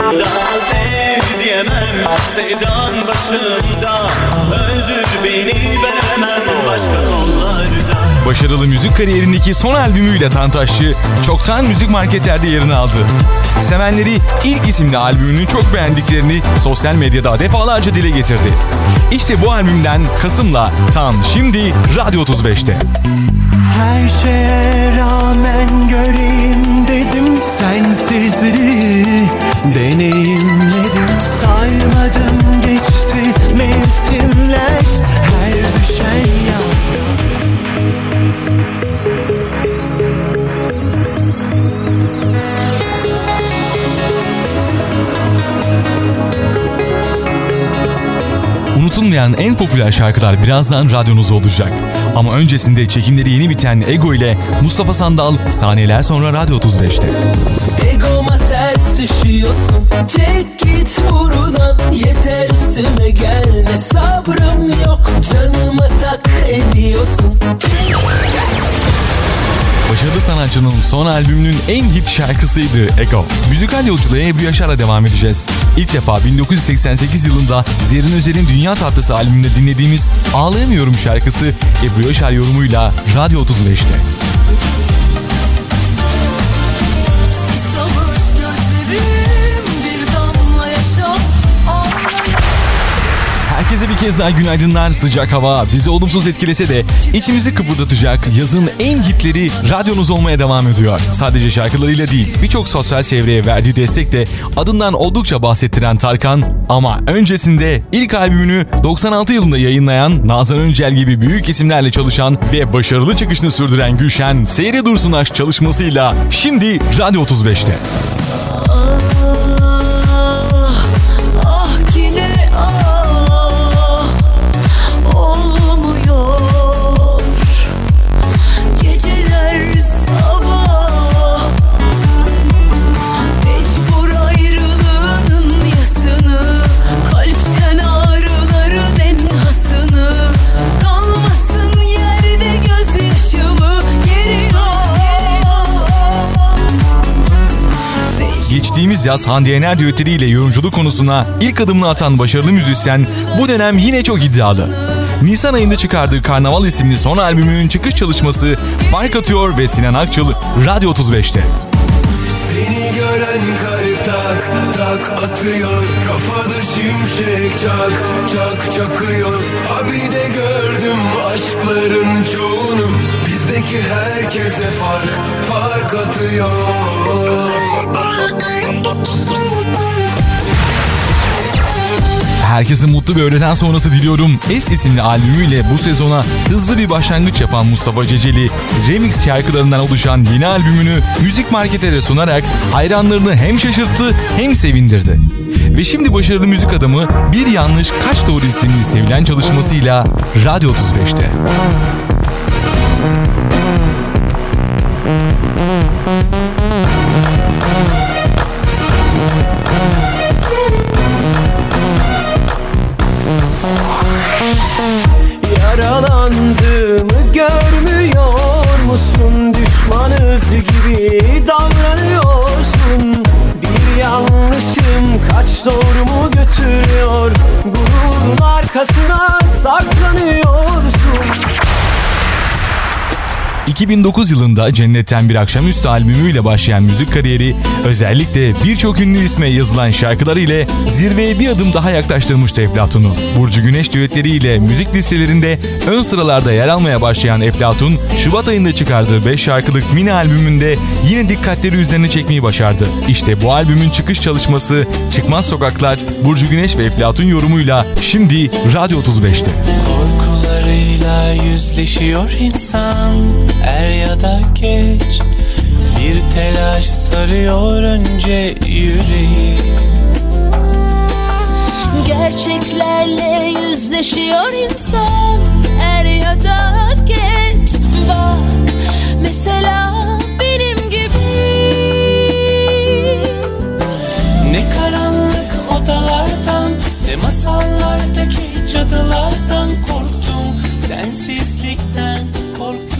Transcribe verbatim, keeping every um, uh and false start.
yanında. Sev diyemem sevdan başımda. Öldür beni veremem başka kollarda. Başarılı müzik kariyerindeki son albümüyle Tantaşçı çoktan müzik marketlerde yerini aldı. Sevenleri ilk isimli albümünü çok beğendiklerini sosyal medyada defalarca dile getirdi. İşte bu albümden Kasım'la Tan şimdi Radyo otuz beşte. Her şeye rağmen göreyim dedim, sensizliği deneyimledim. Saymadım geçti mevsimler, her düşen yağmur. Unutulmayan en popüler şarkılar birazdan radyonuzda olacak. Ama öncesinde çekimleri yeni biten Ego ile Mustafa Sandal saniyeler sonra Radyo otuz beşte. Egoma ters düşüyorsun, çek git buradan, yeter üstüme gelme, sabrım yok, canıma tak ediyorsun. Başarılı sanatçının son albümünün en hit şarkısıydı Ego. Müzikal yolculuğa Ebru Yaşar'la devam edeceğiz. İlk defa bin dokuz yüz seksen sekiz yılında Zerrin Özer'in Dünya Tatlısı albümünde dinlediğimiz Ağlayamıyorum şarkısı Ebru Yaşar yorumuyla Radyo otuz beşte. Herkese bir kez daha günaydınlar. Sıcak hava bizi olumsuz etkilese de içimizi kıpırdatacak yazın en hitleri radyonuz olmaya devam ediyor. Sadece şarkılarıyla değil, birçok sosyal çevreye verdiği destekle adından oldukça bahsettiren Tarkan, ama öncesinde ilk albümünü doksan altı yılında yayınlayan Nazan Öncel gibi büyük isimlerle çalışan ve başarılı çıkışını sürdüren Gülşen, Seyre Dursun Aşk çalışmasıyla şimdi Radyo otuz beşte. Geçtiğimiz yaz Hande Yener düetleriyle yorumculuk konusuna ilk adımını atan başarılı müzisyen bu dönem yine çok iddialı. Nisan ayında çıkardığı Karnaval isimli son albümünün çıkış çalışması fark atıyor ve Sinan Akçıl Radyo otuz beşte. Seni gören kalp tak tak atıyor, kafada şimşek çak çak çakıyor. Abi de gördüm aşkların çoğunu, bizdeki herkese fark fark atıyor. Herkese mutlu bir öğleden sonrası diliyorum. Es isimli albümüyle bu sezona hızlı bir başlangıç yapan Mustafa Ceceli, remix şarkılarından oluşan yeni albümünü müzik marketlere sunarak hayranlarını hem şaşırttı hem sevindirdi. Ve şimdi başarılı müzik adamı Bir Yanlış Kaç Doğru isimli sevilen çalışmasıyla Radyo otuz beşte. Yaralandığımı görmüyor musun? Düşmanız gibi davranıyorsun. Bir yanlışım kaç doğru mu götürüyor? Gururun arkasına saklanıyorsun. iki bin dokuz yılında Cennetten Bir Akşamüstü albümüyle başlayan müzik kariyeri özellikle birçok ünlü isme yazılan şarkılar ile zirveye bir adım daha yaklaştırmıştı Eflatun'u. Burcu Güneş düetleriyle müzik listelerinde ön sıralarda yer almaya başlayan Eflatun, Şubat ayında çıkardığı beş şarkılık mini albümünde yine dikkatleri üzerine çekmeyi başardı. İşte bu albümün çıkış çalışması Çıkmaz Sokaklar, Burcu Güneş ve Eflatun yorumuyla şimdi Radyo otuz beşte. Korkularıyla yüzleşiyor insan, er ya da geç. Bir telaş sarıyor önce yüreği. Gerçeklerle yüzleşiyor insan, er ya da geç. Bak mesela benim gibi. Ne karanlık odalardan, ne masallardaki cadılardan korktum. Sensizlikten korktum.